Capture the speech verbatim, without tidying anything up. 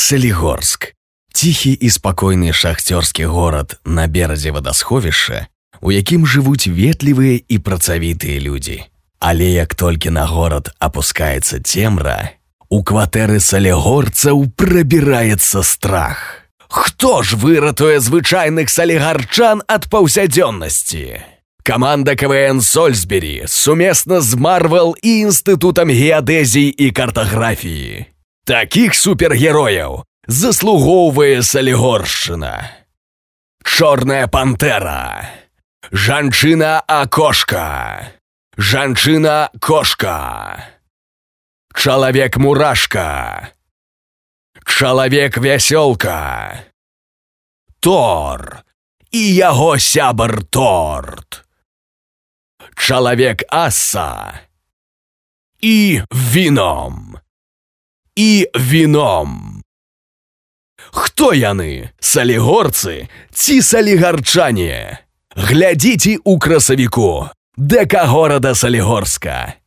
Салігорск. Ціхі і спакойны шахцёрскі горад на беразе вадасховішча, у якім жывуць ветлівыя і працавітыя людзі. Але як толькі на горад апускаецца цемра, у кватэры салігорцаў прабіраецца страх. Хто ж выратуе звычайных салігарчан ад паўсядзённасці? Каманда КВН Сольсбері сумесна з Марвел і Інстытутам геадэзіі і картаграфіі. Такіх супергерояў заслугоўвае Салігоршчына. Чорная пантэра, жанчына-акошка, жанчына-кошка, чалавек-мурашка, чалавек-вясёлка, Тор і яго сябар Торт, чалавек-аса і віном, і віном. Хто яны, салігорцы ці салігарчане? Глядзіце ў красавіку ДК горада Салігорска.